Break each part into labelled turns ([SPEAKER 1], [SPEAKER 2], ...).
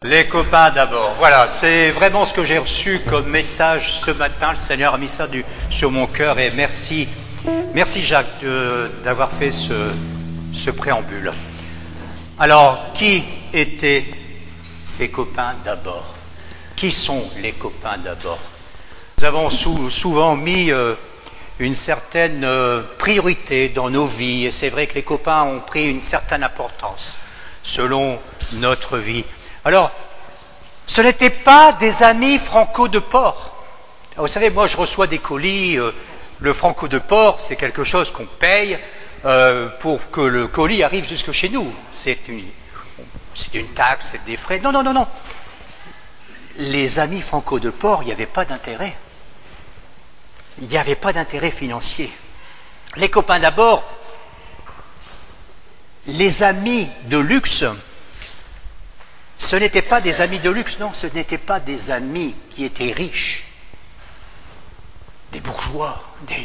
[SPEAKER 1] Les copains d'abord. Voilà, c'est vraiment ce que j'ai reçu comme message ce matin. Le Seigneur a mis ça sur mon cœur et merci Jacques d'avoir fait ce préambule. Alors, qui étaient ces copains d'abord? Qui sont les copains d'abord? Nous avons souvent mis une certaine priorité dans nos vies et c'est vrai que les copains ont pris une certaine importance selon notre vie. Alors, ce n'étaient pas des amis franco de port. Vous savez, moi je reçois des colis, le franco de port, c'est quelque chose qu'on paye pour que le colis arrive jusque chez nous. C'est une taxe, c'est des frais. Non. Les amis franco de port, il n'y avait pas d'intérêt. Il n'y avait pas d'intérêt financier. Les copains d'abord, les amis de luxe, ce n'étaient pas des amis de luxe, non, ce n'étaient pas des amis qui étaient riches, des bourgeois,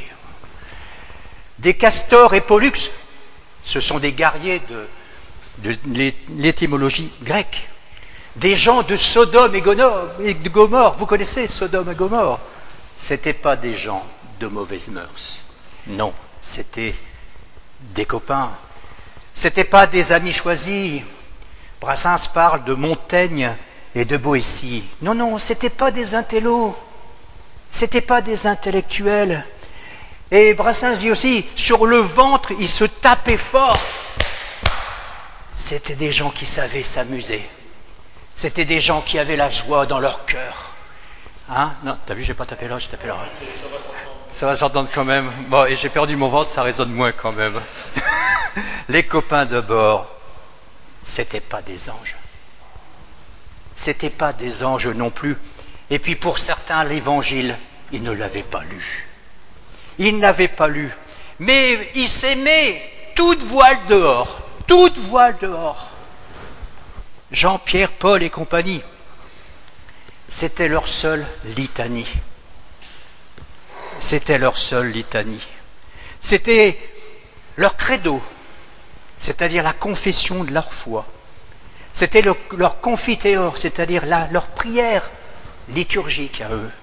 [SPEAKER 1] des castors et pollux. Ce sont des guerriers de l'étymologie grecque, des gens de Sodome et de Gomorrhe. Vous connaissez Sodome et Gomorrhe? Ce n'étaient pas des gens de mauvaises mœurs, non, c'était des copains. Ce n'étaient pas des amis choisis. Brassens parle de Montaigne et de Boétie. Non, ce n'étaient pas des intellos, ce n'étaient pas des intellectuels. Et Brassens dit aussi, sur le ventre, ils se tapaient fort. C'était des gens qui savaient s'amuser. C'était des gens qui avaient la joie dans leur cœur. Hein? Non, t'as vu, j'ai pas tapé là, j'ai tapé là. Ça va s'entendre quand même. Bon, et j'ai perdu mon ventre, ça résonne moins quand même. Les copains de bord, c'était pas des anges. C'était pas des anges non plus. Et puis pour certains, l'évangile, ils ne l'avaient pas lu. Ils n'avaient pas lu. Mais ils s'aimaient, toute voile dehors. Toute voile dehors. Jean, Pierre, Paul et compagnie. C'était leur seule litanie. C'était leur seule litanie. C'était leur credo, c'est-à-dire la confession de leur foi. C'était leur confiteor, c'est-à-dire leur prière liturgique à eux.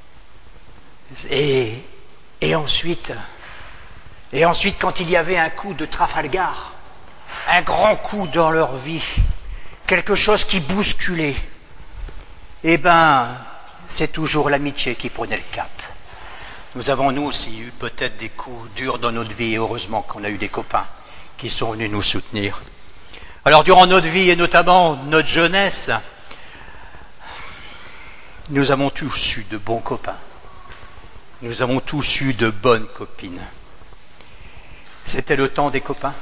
[SPEAKER 1] Et ensuite, quand il y avait un coup de Trafalgar, un grand coup dans leur vie, quelque chose qui bousculait, eh bien, c'est toujours l'amitié qui prenait le cap. Nous avons, nous aussi, eu peut-être des coups durs dans notre vie, et heureusement qu'on a eu des copains qui sont venus nous soutenir. Alors, durant notre vie, et notamment notre jeunesse, nous avons tous eu de bons copains. Nous avons tous eu de bonnes copines. C'était le temps des copains.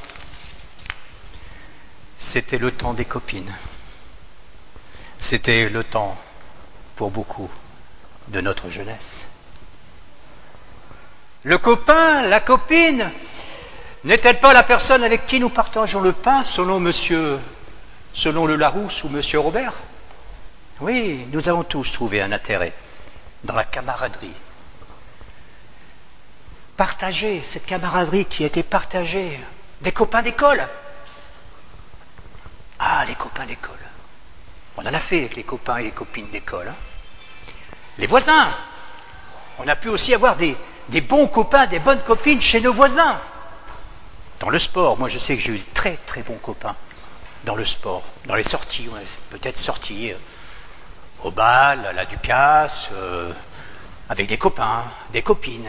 [SPEAKER 1] C'était le temps des copines. C'était le temps, pour beaucoup, de notre jeunesse. Le copain, la copine, n'est-elle pas la personne avec qui nous partageons le pain, selon le Larousse ou Monsieur Robert? Oui, nous avons tous trouvé un intérêt dans la camaraderie. Partager, cette camaraderie qui a été partagée, des copains d'école. Ah, les copains d'école. On en a fait avec les copains et les copines d'école. Hein. Les voisins. On a pu aussi avoir des bons copains, des bonnes copines chez nos voisins. Dans le sport, moi je sais que j'ai eu de très très bons copains dans le sport. Dans les sorties, on a peut-être sorti au bal, à la Ducasse, avec des copains, des copines.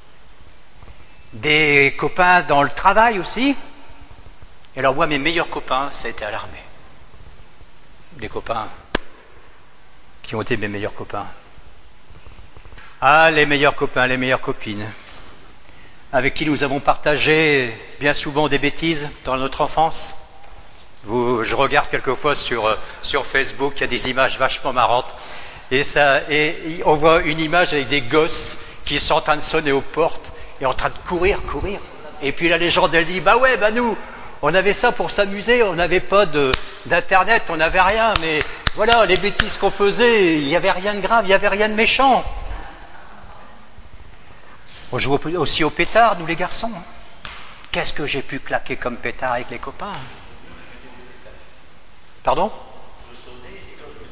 [SPEAKER 1] Des copains dans le travail aussi. Et alors moi, mes meilleurs copains, ça a été à l'armée. Des copains qui ont été mes meilleurs copains. Ah, les meilleurs copains, les meilleures copines, avec qui nous avons partagé bien souvent des bêtises dans notre enfance. Je regarde quelquefois sur Facebook, il y a des images vachement marrantes, et on voit une image avec des gosses qui sont en train de sonner aux portes et en train de courir. Et puis la légende, elle dit, nous, on avait ça pour s'amuser, on n'avait pas d'internet, on n'avait rien, mais voilà, les bêtises qu'on faisait, il n'y avait rien de grave, il n'y avait rien de méchant. On joue aussi au pétard, nous les garçons. Qu'est-ce que j'ai pu claquer comme pétard avec les copains? Pardon?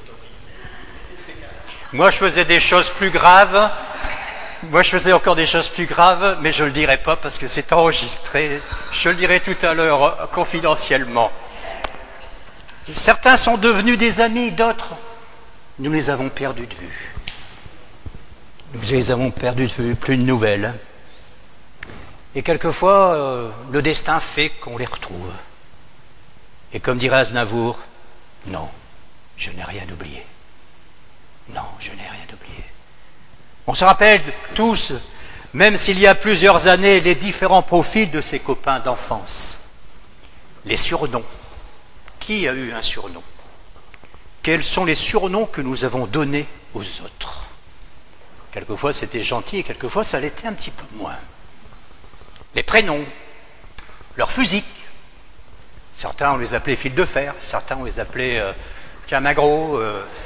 [SPEAKER 1] Moi, je faisais des choses plus graves. Moi, je faisais encore des choses plus graves, mais je ne le dirai pas parce que c'est enregistré. Je le dirai tout à l'heure, confidentiellement. Certains sont devenus des amis, d'autres, nous les avons perdus de vue. Nous les avons perdus de vue, plus de nouvelles. Et quelquefois, le destin fait qu'on les retrouve. Et comme dirait Aznavour, non, je n'ai rien oublié. Non, je n'ai rien oublié. On se rappelle tous, même s'il y a plusieurs années, les différents profils de ses copains d'enfance. Les surnoms. Qui a eu un surnom? Quels sont les surnoms que nous avons donnés aux autres? Quelquefois c'était gentil et quelquefois ça l'était un petit peu moins. Les prénoms, leur physique. Certains on les appelait fil de fer, certains on les appelait Camagro,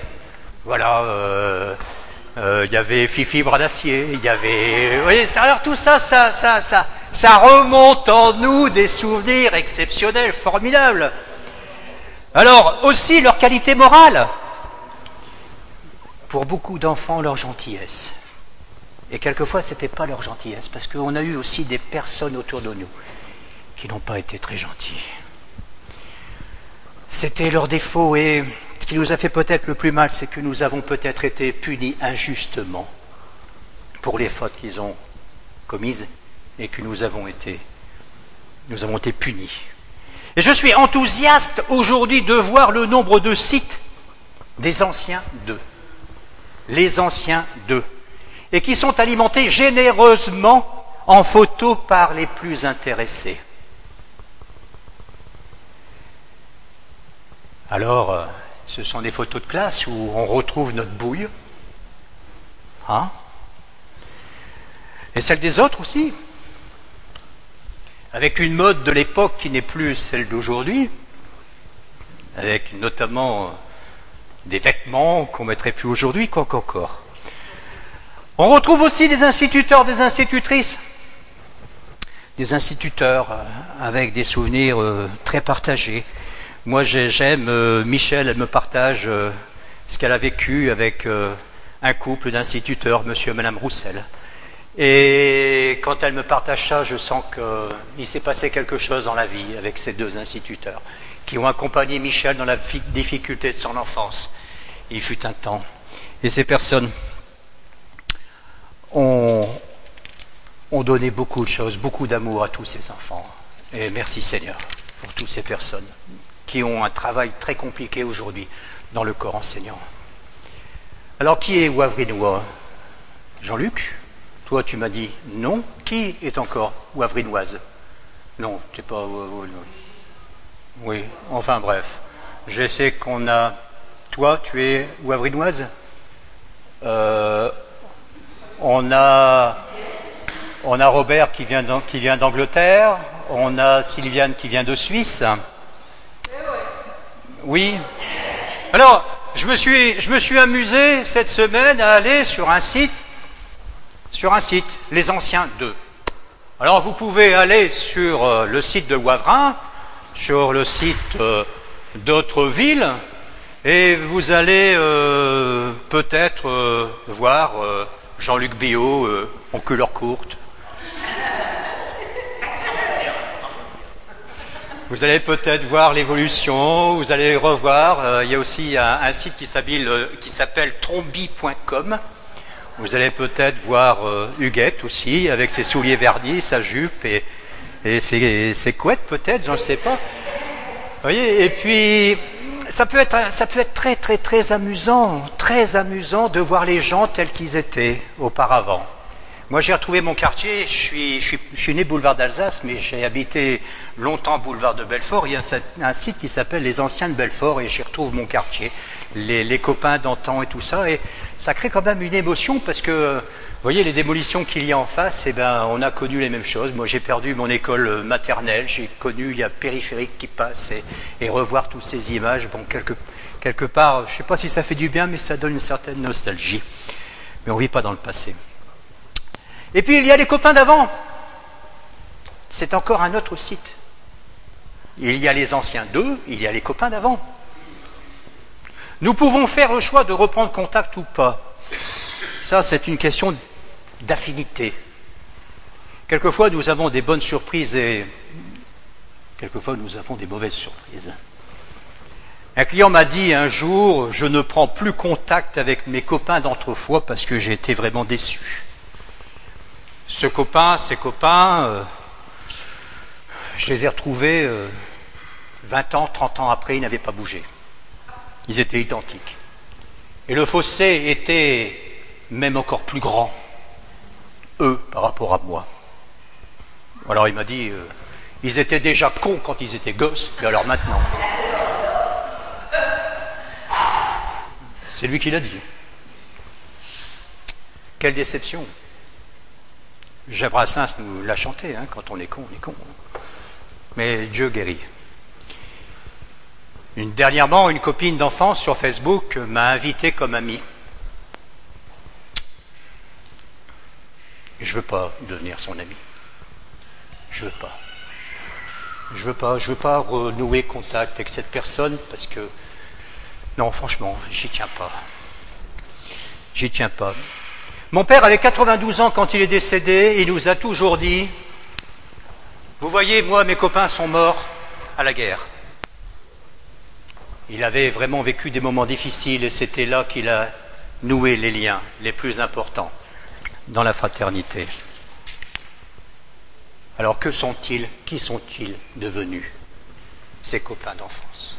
[SPEAKER 1] il y avait Fifi bras d'acier, il y avait... Vous voyez, alors tout ça, ça remonte en nous des souvenirs exceptionnels, formidables. Alors, aussi leur qualité morale. Pour beaucoup d'enfants, leur gentillesse. Et quelquefois, ce n'était pas leur gentillesse, parce qu'on a eu aussi des personnes autour de nous qui n'ont pas été très gentilles. C'était leur défaut, et ce qui nous a fait peut-être le plus mal, c'est que nous avons peut-être été punis injustement pour les fautes qu'ils ont commises et que nous avons été punis. Et je suis enthousiaste aujourd'hui de voir le nombre de sites des anciens d'eux, les anciens d'eux, et qui sont alimentés généreusement en photos par les plus intéressés. Alors, ce sont des photos de classe où on retrouve notre bouille, et celle des autres aussi. Avec une mode de l'époque qui n'est plus celle d'aujourd'hui, avec notamment des vêtements qu'on ne mettrait plus aujourd'hui, quoi qu'encore. On retrouve aussi des instituteurs, des institutrices, des instituteurs avec des souvenirs très partagés. Moi j'aime, Michel, elle me partage ce qu'elle a vécu avec un couple d'instituteurs, monsieur et madame Roussel. Et quand elle me partage ça, je sens qu'il s'est passé quelque chose dans la vie avec ces deux instituteurs qui ont accompagné Michel dans la difficulté de son enfance. Il fut un temps. Et ces personnes ont donné beaucoup de choses, beaucoup d'amour à tous ces enfants. Et merci Seigneur pour toutes ces personnes qui ont un travail très compliqué aujourd'hui dans le corps enseignant. Alors qui est Wavrinnois? Jean-Luc? Toi, tu m'as dit non. Qui est encore Wavrinoise? Non, tu n'es pas... Oui, enfin bref. Je sais qu'on a... Toi, tu es Wavrinoise? On a Robert qui vient d'Angleterre. On a Sylviane qui vient de Suisse. Oui. Alors, je me suis amusé cette semaine à aller sur un site, les anciens d'eux. Alors vous pouvez aller sur le site de Wavrin, sur le site d'autres villes, et vous allez peut-être voir Jean-Luc Biot en couleur courte. Vous allez peut-être voir l'évolution, vous allez revoir, il y a aussi un site qui s'appelle trombi.com. Vous allez peut-être voir Huguette aussi, avec ses souliers vernis, sa jupe et ses couettes peut-être, je ne sais pas. Vous voyez, et puis ça peut être très très très amusant de voir les gens tels qu'ils étaient auparavant. Moi j'ai retrouvé mon quartier, je suis né boulevard d'Alsace, mais j'ai habité longtemps boulevard de Belfort. Il y a un site qui s'appelle Les Anciens de Belfort et j'y retrouve mon quartier, les copains d'antan et tout ça. Et ça crée quand même une émotion parce que, vous voyez, les démolitions qu'il y a en face, on a connu les mêmes choses. Moi j'ai perdu mon école maternelle, j'ai connu, il y a Périphérique qui passe et revoir toutes ces images, bon, quelque part, je ne sais pas si ça fait du bien, mais ça donne une certaine nostalgie. Mais on ne vit pas dans le passé. Et puis il y a les copains d'avant. C'est encore un autre site. Il y a les anciens d'eux, il y a les copains d'avant. Nous pouvons faire le choix de reprendre contact ou pas. ça, c'est une question d'affinité. Quelquefois, nous avons des bonnes surprises et quelquefois, nous avons des mauvaises surprises. Un client m'a dit un jour, je ne prends plus contact avec mes copains d'autrefois parce que j'ai été vraiment déçu. Ces copains, je les ai retrouvés 20 ans, 30 ans après, ils n'avaient pas bougé. Ils étaient identiques. Et le fossé était même encore plus grand, eux, par rapport à moi. Alors il m'a dit, ils étaient déjà cons quand ils étaient gosses, mais alors maintenant. C'est lui qui l'a dit. Quelle déception. Jacques Brassens nous l'a chanté, hein, quand on est con, on est con. Mais Dieu guérit. Dernièrement, une copine d'enfance sur Facebook m'a invité comme ami. Je ne veux pas devenir son ami. Je veux pas renouer contact avec cette personne parce que, non, franchement, j'y tiens pas. Mon père avait 92 ans quand il est décédé, il nous a toujours dit, vous voyez, moi, mes copains sont morts à la guerre. Il avait vraiment vécu des moments difficiles et c'était là qu'il a noué les liens les plus importants dans la fraternité. Alors que sont-ils, qui sont-ils devenus, ces copains d'enfance?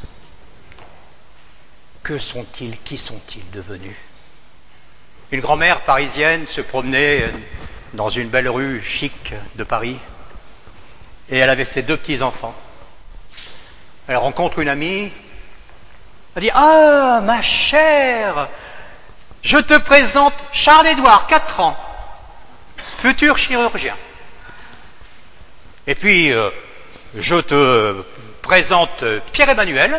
[SPEAKER 1] Que sont-ils, qui sont-ils devenus? Une grand-mère parisienne se promenait dans une belle rue chic de Paris et elle avait ses 2 petits-enfants. Elle rencontre une amie, elle dit « Ah, ma chère, je te présente Charles-Édouard, 4 ans, futur chirurgien. Et puis, je te présente Pierre-Emmanuel,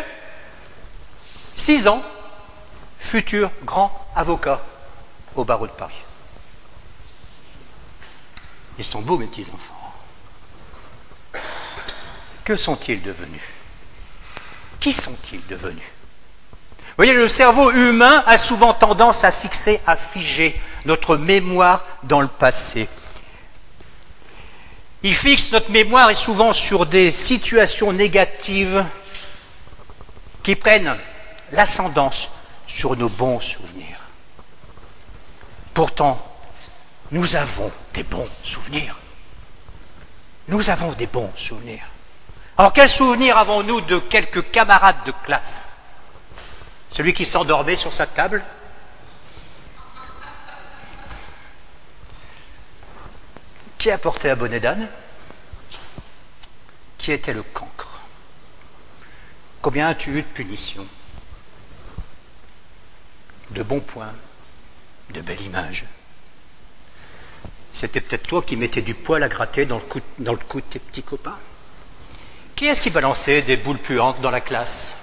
[SPEAKER 1] 6 ans, futur grand avocat au barreau de Paris. » Ils sont beaux, mes petits-enfants. Que sont-ils devenus? Qui sont-ils devenus? Vous voyez, le cerveau humain a souvent tendance à fixer, à figer notre mémoire dans le passé. Il fixe notre mémoire et souvent sur des situations négatives qui prennent l'ascendance sur nos bons souvenirs. Pourtant, nous avons des bons souvenirs. Nous avons des bons souvenirs. Alors, quels souvenirs avons-nous de quelques camarades de classe? Celui qui s'endormait sur sa table? Qui a porté un bonnet d'âne? Qui était le cancre? Combien as-tu eu de punitions? De bons points, de belles images. C'était peut-être toi qui mettais du poil à gratter dans le cou de tes petits copains. Qui est-ce qui balançait des boules puantes dans la classe?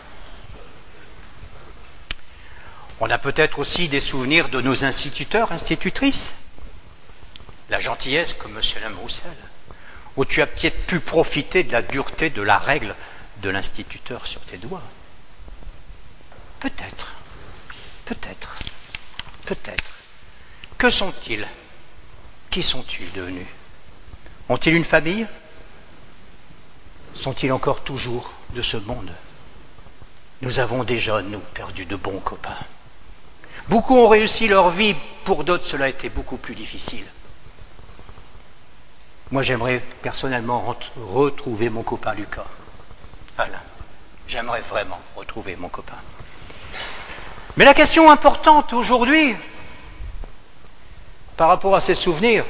[SPEAKER 1] On a peut-être aussi des souvenirs de nos instituteurs, institutrices. La gentillesse comme M. Roussel, où tu as peut-être pu profiter de la dureté de la règle de l'instituteur sur tes doigts. Peut-être. Que sont-ils? Qui sont-ils devenus? Ont-ils une famille? Sont-ils encore toujours de ce monde? Nous avons déjà, nous, perdu de bons copains. Beaucoup ont réussi leur vie, pour d'autres cela a été beaucoup plus difficile. Moi j'aimerais personnellement retrouver mon copain Lucas. Alain, j'aimerais vraiment retrouver mon copain. Mais la question importante aujourd'hui, par rapport à ces souvenirs,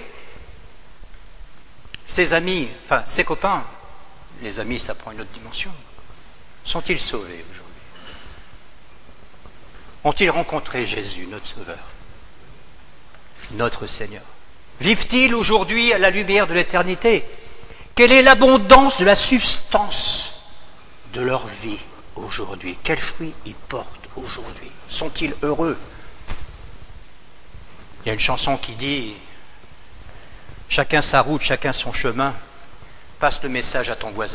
[SPEAKER 1] ces amis, enfin ces copains, les amis ça prend une autre dimension, sont-ils sauvés aujourd'hui? Ont-ils rencontré Jésus, notre Sauveur, notre Seigneur? Vivent-ils aujourd'hui à la lumière de l'éternité? Quelle est l'abondance de la substance de leur vie aujourd'hui? Quels fruits ils portent aujourd'hui? Sont-ils heureux? Il y a une chanson qui dit « Chacun sa route, chacun son chemin, passe le message à ton voisin. »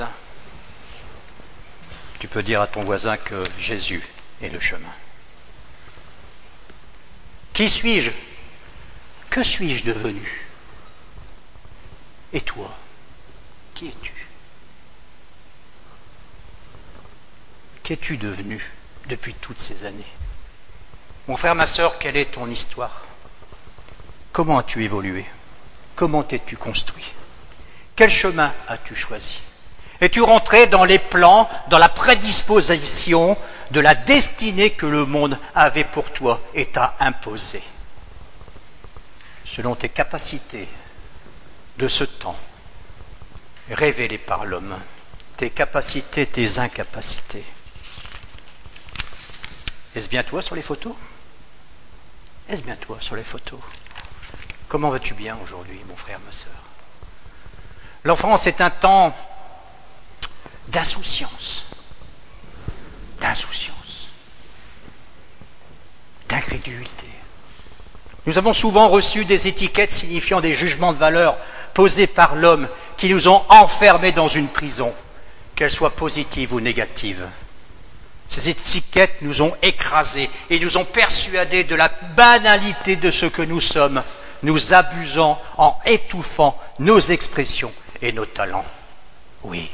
[SPEAKER 1] Tu peux dire à ton voisin que Jésus est le chemin. Qui suis-je? que suis-je devenu? Et toi, qui es-tu? Qu'es-tu devenu depuis toutes ces années? Mon frère, ma sœur, quelle est ton histoire? Comment as-tu évolué? Comment t'es-tu construit? Quel chemin as-tu choisi? Es-tu rentré dans les plans, dans la prédisposition de la destinée que le monde avait pour toi et t'a imposée? Selon tes capacités de ce temps, révélées par l'homme, tes capacités, tes incapacités. Est-ce bien toi sur les photos? Est-ce bien toi sur les photos? Comment vas-tu bien aujourd'hui, mon frère, ma sœur? L'enfance est un temps d'insouciance, d'incrédulité. Nous avons souvent reçu des étiquettes signifiant des jugements de valeur posés par l'homme qui nous ont enfermés dans une prison, qu'elle soit positive ou négative. Ces étiquettes nous ont écrasés et nous ont persuadés de la banalité de ce que nous sommes, nous abusant en étouffant nos expressions et nos talents. Oui,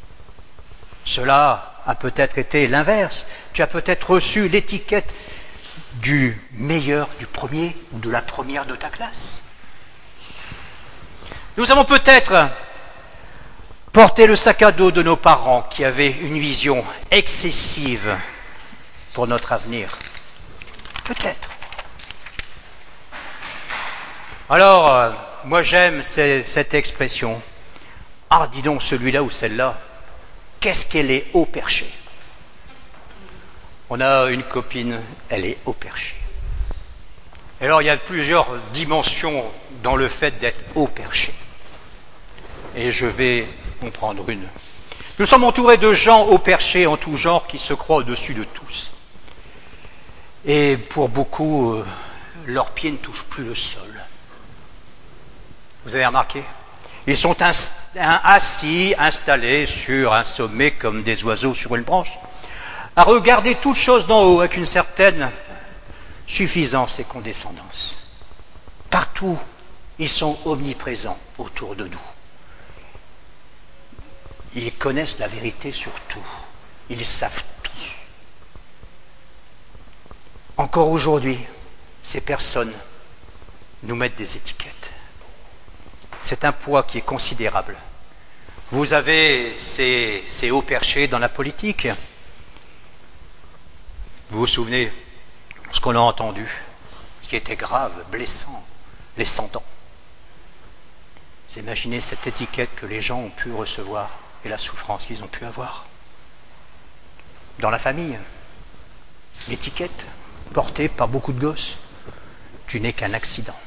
[SPEAKER 1] cela a peut-être été l'inverse. Tu as peut-être reçu l'étiquette du meilleur, du premier ou de la première de ta classe. Nous avons peut-être porté le sac à dos de nos parents qui avaient une vision excessive pour notre avenir. Peut-être. Alors, moi j'aime cette expression. Ah, dis donc, celui-là ou celle-là, qu'est-ce qu'elle est haut perché? On a une copine, elle est haut perché. Alors, il y a plusieurs dimensions dans le fait d'être haut perché. Et je vais en prendre une. Nous sommes entourés de gens haut perchés en tout genre qui se croient au-dessus de tous. Et pour beaucoup, leurs pieds ne touchent plus le sol. Vous avez remarqué? Ils sont assis, installés sur un sommet comme des oiseaux sur une branche, à regarder toutes choses d'en haut avec une certaine suffisance et condescendance. Partout, ils sont omniprésents autour de nous. Ils connaissent la vérité sur tout. Ils savent tout. Encore aujourd'hui, ces personnes nous mettent des étiquettes. C'est un poids qui est considérable. Vous avez ces hauts perchés dans la politique. Vous vous souvenez ce qu'on a entendu, ce qui était grave, blessant, les 100 ans. Vous imaginez cette étiquette que les gens ont pu recevoir et la souffrance qu'ils ont pu avoir. Dans la famille, l'étiquette portée par beaucoup de gosses, tu n'es qu'un accident.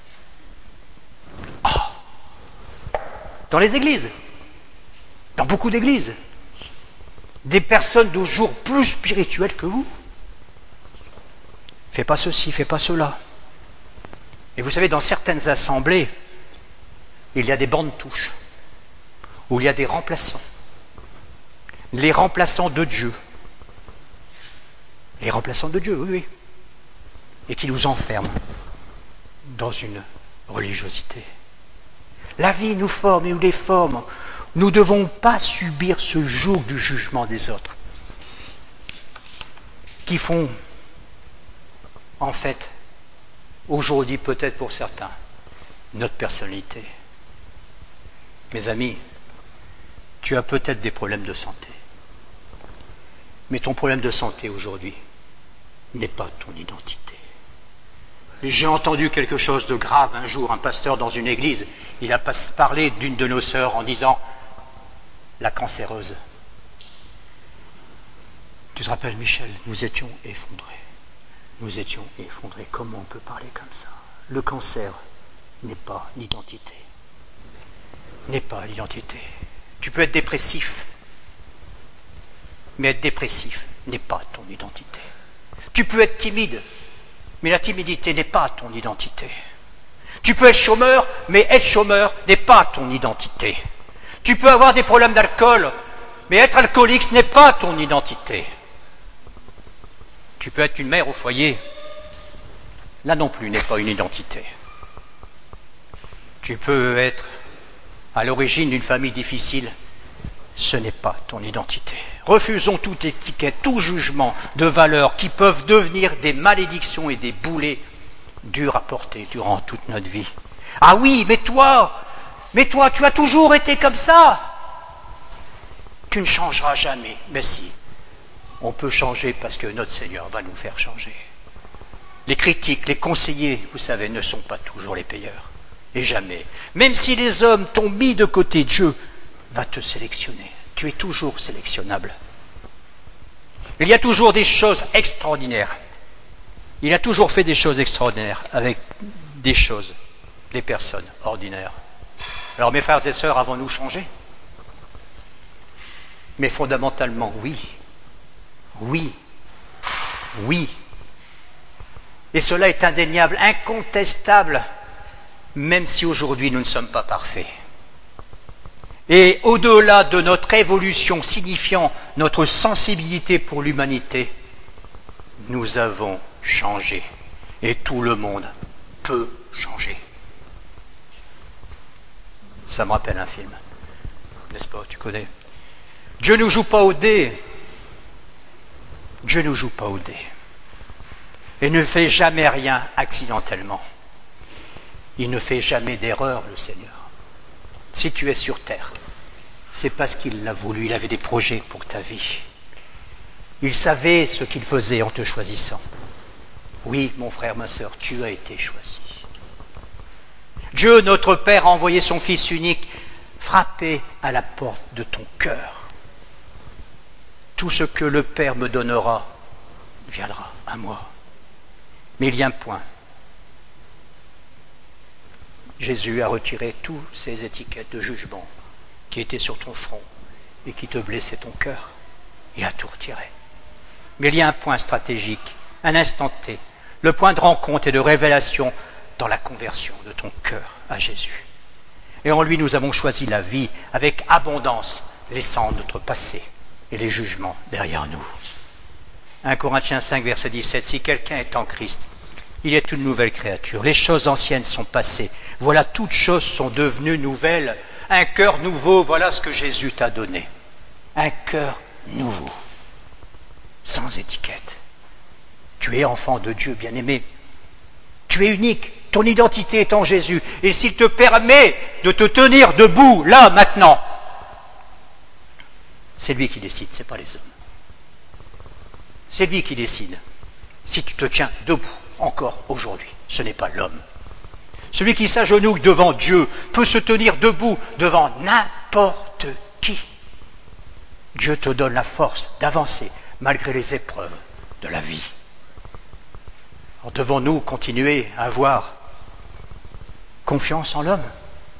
[SPEAKER 1] Dans les églises, dans beaucoup d'églises, des personnes de jour plus spirituelles que vous. Fais pas ceci, fais pas cela. Et vous savez, dans certaines assemblées, il y a des bandes touches, où il y a des remplaçants. Les remplaçants de Dieu. Les remplaçants de Dieu, oui, oui. Et qui nous enferment dans une religiosité. La vie nous forme et nous déforme. Nous ne devons pas subir ce joug du jugement des autres qui font, en fait, aujourd'hui peut-être pour certains, notre personnalité. Mes amis, tu as peut-être des problèmes de santé. Mais ton problème de santé aujourd'hui n'est pas ton identité. J'ai entendu quelque chose de grave un jour, un pasteur dans une église, il a parlé d'une de nos sœurs en disant « la cancéreuse ». Tu te rappelles, Michel, nous étions effondrés. Nous étions effondrés. Comment on peut parler comme ça? Le cancer n'est pas l'identité. N'est pas l'identité. Tu peux être dépressif, mais être dépressif n'est pas ton identité. Tu peux être timide, mais la timidité n'est pas ton identité. Tu peux être chômeur, mais être chômeur n'est pas ton identité. Tu peux avoir des problèmes d'alcool, mais être alcoolique, ce n'est pas ton identité. Tu peux être une mère au foyer, là non plus n'est pas une identité. Tu peux être à l'origine d'une famille difficile. Ce n'est pas ton identité. Refusons toute étiquette, tout jugement de valeurs qui peuvent devenir des malédictions et des boulets durs à porter durant toute notre vie. Ah oui, mais toi, tu as toujours été comme ça. Tu ne changeras jamais. Mais si, on peut changer parce que notre Seigneur va nous faire changer. Les critiques, les conseillers, vous savez, ne sont pas toujours les payeurs. Et jamais. Même si les hommes t'ont mis de côté, Dieu va te sélectionner. Tu es toujours sélectionnable. Il y a toujours des choses extraordinaires. Il a toujours fait des choses extraordinaires avec des choses, des personnes ordinaires. Alors mes frères et sœurs, avons-nous changé? Mais fondamentalement, oui. Oui. Oui. Et cela est indéniable, incontestable, même si aujourd'hui nous ne sommes pas parfaits. Et au-delà de notre évolution signifiant notre sensibilité pour l'humanité, nous avons changé. Et tout le monde peut changer. Ça me rappelle un film, n'est-ce pas? Tu connais? Dieu ne joue pas au dé. Dieu ne joue pas au dé. Et ne fait jamais rien accidentellement. Il ne fait jamais d'erreur, le Seigneur. Si tu es sur terre, c'est parce qu'il l'a voulu, il avait des projets pour ta vie. Il savait ce qu'il faisait en te choisissant. Oui, mon frère, ma sœur, tu as été choisi. Dieu, notre Père, a envoyé son Fils unique frapper à la porte de ton cœur. Tout ce que le Père me donnera viendra à moi. Mais il y a un point. Jésus a retiré toutes ces étiquettes de jugement qui étaient sur ton front et qui te blessaient ton cœur. Il a tout retiré. Mais il y a un point stratégique, un instant T, le point de rencontre et de révélation dans la conversion de ton cœur à Jésus. Et en lui, nous avons choisi la vie avec abondance, laissant notre passé et les jugements derrière nous. 1 Corinthiens 5, verset 17, si quelqu'un est en Christ, il est une nouvelle créature. Les choses anciennes sont passées. Voilà, toutes choses sont devenues nouvelles. Un cœur nouveau, voilà ce que Jésus t'a donné. Un cœur nouveau, sans étiquette. Tu es enfant de Dieu, bien-aimé. Tu es unique. Ton identité est en Jésus. Et s'il te permet de te tenir debout, là, maintenant, c'est lui qui décide, ce n'est pas les hommes. C'est lui qui décide. Si tu te tiens debout, encore aujourd'hui, ce n'est pas l'homme. Celui qui s'agenouille devant Dieu peut se tenir debout devant n'importe qui. Dieu te donne la force d'avancer malgré les épreuves de la vie. Alors devons-nous continuer à avoir confiance en l'homme?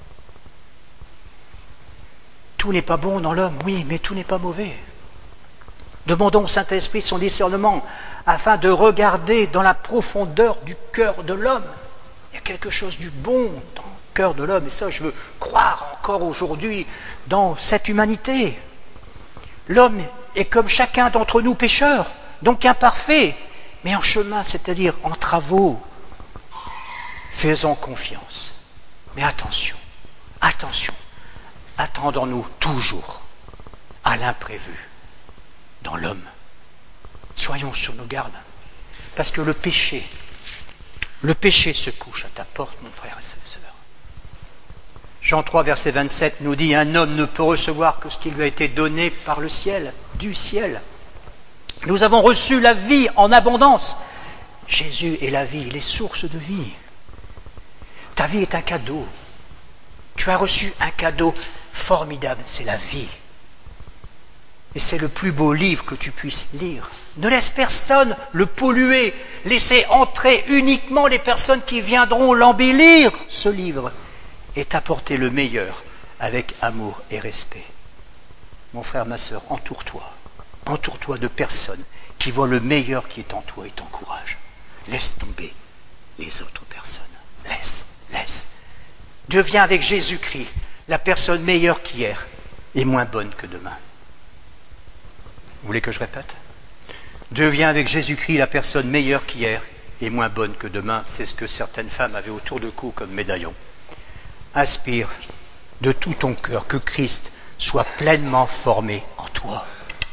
[SPEAKER 1] Tout n'est pas bon dans l'homme, oui, mais tout n'est pas mauvais. Demandons au Saint-Esprit son discernement afin de regarder dans la profondeur du cœur de l'homme. Il y a quelque chose du bon dans le cœur de l'homme, et ça je veux croire encore aujourd'hui dans cette humanité. L'homme est comme chacun d'entre nous pécheurs, donc imparfait, mais en chemin, c'est-à-dire en travaux. Faisons confiance. Mais attention, attendons-nous toujours à l'imprévu dans l'homme. Soyons sur nos gardes, parce que le péché se couche à ta porte, mon frère et sa sœur. Jean 3, verset 27 nous dit, un homme ne peut recevoir que ce qui lui a été donné par le ciel, du ciel. Nous avons reçu la vie en abondance. Jésus est la vie, il est source de vie. Ta vie est un cadeau. Tu as reçu un cadeau formidable, c'est la vie. Et c'est le plus beau livre que tu puisses lire. Ne laisse personne le polluer. Laissez entrer uniquement les personnes qui viendront l'embellir, ce livre, et t'apporter le meilleur avec amour et respect. Mon frère, ma sœur, entoure-toi de personnes qui voient le meilleur qui est en toi et t'encouragent. Laisse tomber les autres personnes. Laisse. Deviens avec Jésus-Christ la personne meilleure qu'hier et moins bonne que demain. Vous voulez que je répète? Deviens avec Jésus-Christ la personne meilleure qu'hier et moins bonne que demain. C'est ce que certaines femmes avaient autour de cou comme médaillon. Aspire de tout ton cœur que Christ soit pleinement formé en toi.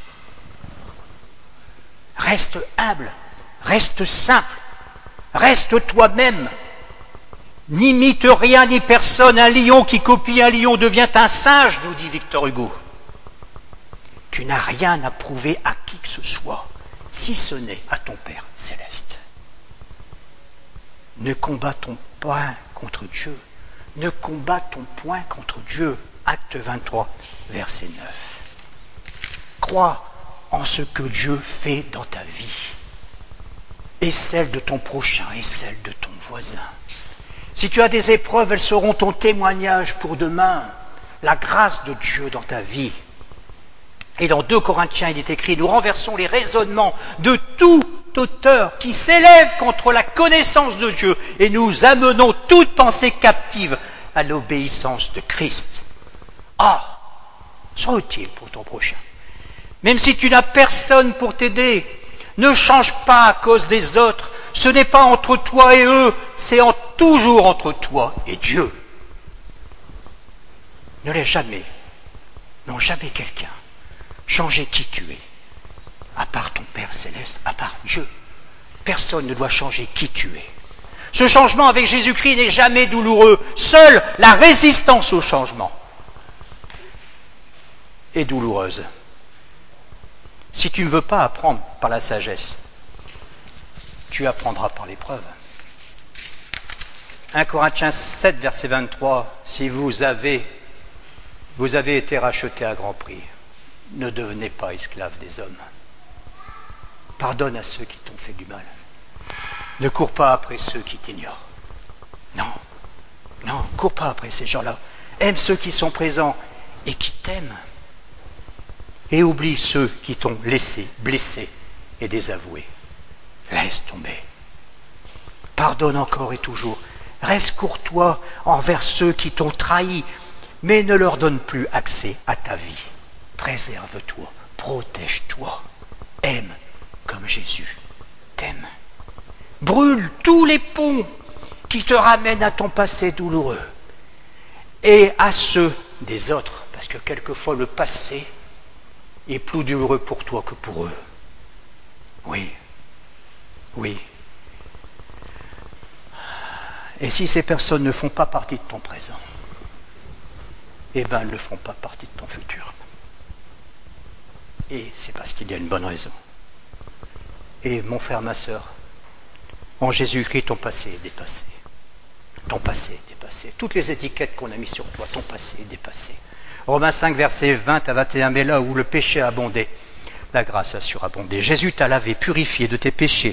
[SPEAKER 1] Reste humble, reste simple, reste toi-même. N'imite rien ni personne. Un lion qui copie un lion devient un singe, nous dit Victor Hugo. Tu n'as rien à prouver à qui que ce soit, si ce n'est à ton Père céleste. Ne combat ton poing contre Dieu. Ne combat ton poing contre Dieu. Acte 23, verset 9. Crois en ce que Dieu fait dans ta vie, et celle de ton prochain, et celle de ton voisin. Si tu as des épreuves, elles seront ton témoignage pour demain, la grâce de Dieu dans ta vie. Et dans 2 Corinthiens, il est écrit, nous renversons les raisonnements de tout auteur qui s'élève contre la connaissance de Dieu, et nous amenons toute pensée captive à l'obéissance de Christ. Ah, sois utile pour ton prochain. Même si tu n'as personne pour t'aider, ne change pas à cause des autres. Ce n'est pas entre toi et eux, c'est toujours entre toi et Dieu. Ne laisse jamais, non jamais quelqu'un changer qui tu es, à part ton Père céleste, à part Dieu. Personne ne doit changer qui tu es. Ce changement avec Jésus-Christ n'est jamais douloureux. Seule la résistance au changement est douloureuse. Si tu ne veux pas apprendre par la sagesse, tu apprendras par l'épreuve. 1 Corinthiens 7, verset 23, si vous avez été rachetés à grand prix, ne devenez pas esclaves des hommes. Pardonne à ceux qui t'ont fait du mal. Ne cours pas après ceux qui t'ignorent. Non, cours pas après ces gens-là. Aime ceux qui sont présents et qui t'aiment. Et oublie ceux qui t'ont laissé, blessé et désavoué. Laisse tomber. Pardonne encore et toujours. Reste courtois envers ceux qui t'ont trahi, mais ne leur donne plus accès à ta vie. Préserve-toi, protège-toi. Aime comme Jésus t'aime. Brûle tous les ponts qui te ramènent à ton passé douloureux et à ceux des autres, parce que quelquefois le passé est plus douloureux pour toi que pour eux. Oui. Et si ces personnes ne font pas partie de ton présent, eh bien, elles ne feront pas partie de ton futur. Et c'est parce qu'il y a une bonne raison. Et mon frère, ma sœur, en Jésus-Christ, ton passé est dépassé. Ton passé est dépassé. Toutes les étiquettes qu'on a mises sur toi, ton passé est dépassé. Romains 5, versets 20 à 21, mais là où le péché a abondé, la grâce a surabondé. Jésus t'a lavé, purifié de tes péchés.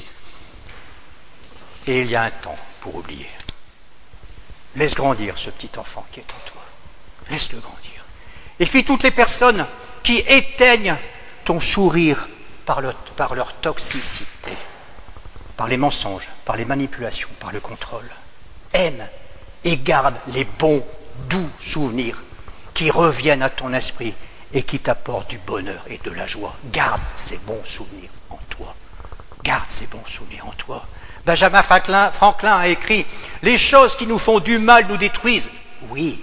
[SPEAKER 1] Et il y a un temps pour oublier. Laisse grandir ce petit enfant qui est en toi. Laisse-le grandir. Et fuis toutes les personnes qui éteignent ton sourire par leur toxicité, par les mensonges, par les manipulations, par le contrôle. Aime et garde les bons, doux souvenirs qui reviennent à ton esprit et qui t'apportent du bonheur et de la joie. Garde ces bons souvenirs en toi. Garde ces bons souvenirs en toi. Benjamin Franklin a écrit « Les choses qui nous font du mal nous détruisent. » Oui.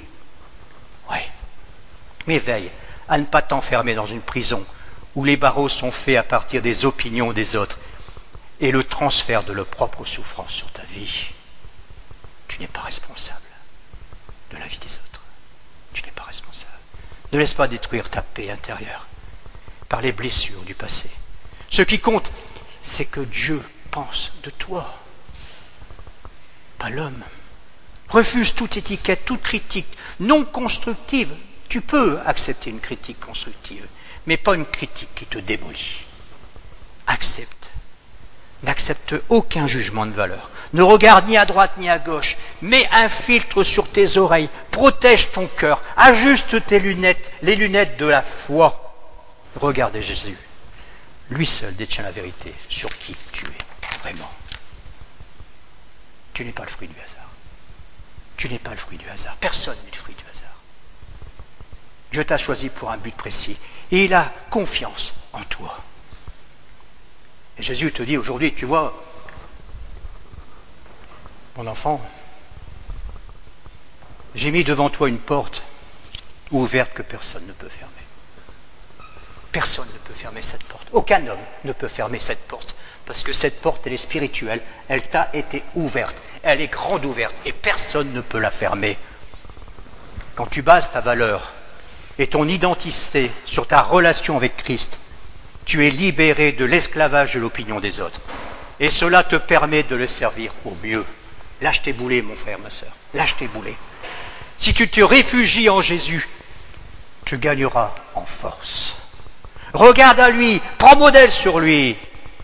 [SPEAKER 1] Mais veille à ne pas t'enfermer dans une prison où les barreaux sont faits à partir des opinions des autres et le transfert de leur propre souffrance sur ta vie. Tu n'es pas responsable de la vie des autres. Tu n'es pas responsable. Ne laisse pas détruire ta paix intérieure par les blessures du passé. Ce qui compte, c'est que Dieu pense de toi, pas l'homme. Refuse toute étiquette, toute critique non constructive. Tu peux accepter une critique constructive, mais pas une critique qui te démolit. Accepte. N'accepte aucun jugement de valeur. Ne regarde ni à droite ni à gauche. Mets un filtre sur tes oreilles. Protège ton cœur. Ajuste tes lunettes, les lunettes de la foi. Regarde Jésus. Lui seul détient la vérité sur qui tu es vraiment. Tu n'es pas le fruit du hasard. Tu n'es pas le fruit du hasard. Personne n'est le fruit du hasard. Dieu t'a choisi pour un but précis. Et il a confiance en toi. Et Jésus te dit aujourd'hui, tu vois, mon enfant, J'ai mis devant toi une porte ouverte que personne ne peut fermer. Personne ne peut fermer cette porte. Aucun homme ne peut fermer cette porte. Parce que cette porte, elle est spirituelle. Elle t'a été ouverte. Elle est grande ouverte. Et personne ne peut la fermer. Quand tu bases ta valeur et ton identité sur ta relation avec Christ, tu es libéré de l'esclavage de l'opinion des autres. Et cela te permet de le servir au mieux. Lâche tes boulets, mon frère, ma sœur. Lâche tes boulets. Si tu te réfugies en Jésus, tu gagneras en force. Regarde à lui, prends modèle sur lui.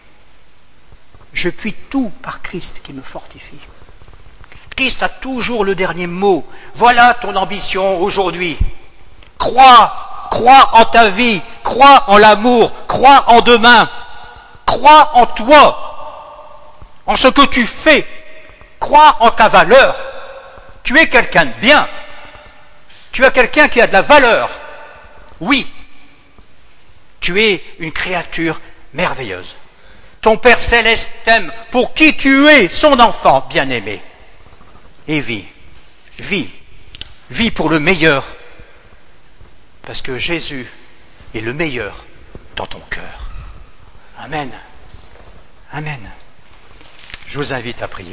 [SPEAKER 1] Je puis tout par Christ qui me fortifie. Christ a toujours le dernier mot. Voilà ton ambition aujourd'hui. Crois en ta vie, crois en l'amour, crois en demain, crois en toi, en ce que tu fais, crois en ta valeur. Tu es quelqu'un de bien. Tu es quelqu'un qui a de la valeur. Oui. Tu es une créature merveilleuse. Ton Père Céleste t'aime pour qui tu es, son enfant bien-aimé. Et vis pour le meilleur. Parce que Jésus est le meilleur dans ton cœur. Amen. Amen. Je vous invite à prier.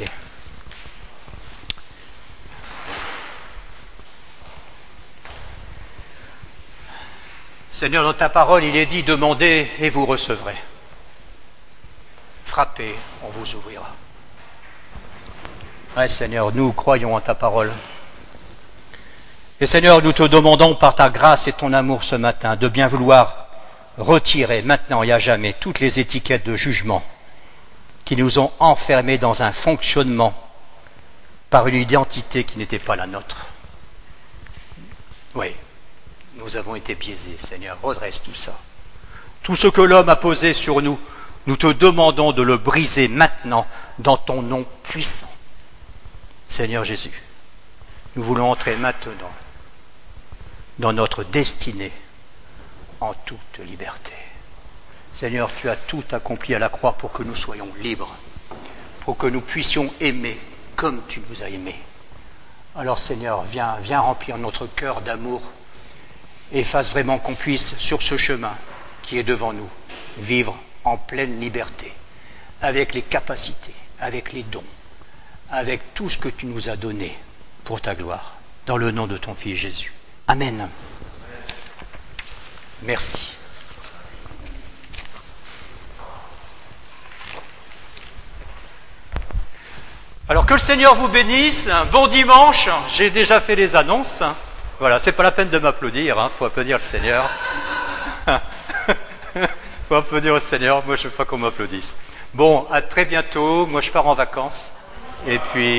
[SPEAKER 1] Seigneur, dans ta parole, il est dit, demandez et vous recevrez. Frappez, on vous ouvrira. Ouais, Seigneur, nous croyons en ta parole. Et Seigneur, nous te demandons par ta grâce et ton amour ce matin de bien vouloir retirer maintenant et à jamais toutes les étiquettes de jugement qui nous ont enfermés dans un fonctionnement par une identité qui n'était pas la nôtre. Oui. Nous avons été biaisés, Seigneur, redresse tout ça. Tout ce que l'homme a posé sur nous, nous te demandons de le briser maintenant dans ton nom puissant. Seigneur Jésus, nous voulons entrer maintenant dans notre destinée en toute liberté. Seigneur, tu as tout accompli à la croix pour que nous soyons libres, pour que nous puissions aimer comme tu nous as aimés. Alors Seigneur, viens remplir notre cœur d'amour et fasse vraiment qu'on puisse, sur ce chemin qui est devant nous, vivre en pleine liberté, avec les capacités, avec les dons, avec tout ce que tu nous as donné pour ta gloire, dans le nom de ton Fils Jésus. Amen. Merci. Alors que le Seigneur vous bénisse, bon dimanche, j'ai déjà fait les annonces. Voilà, c'est pas la peine de m'applaudir, faut applaudir le Seigneur. Faut applaudir au Seigneur, moi je veux pas qu'on m'applaudisse. Bon, à très bientôt, moi je pars en vacances, et puis...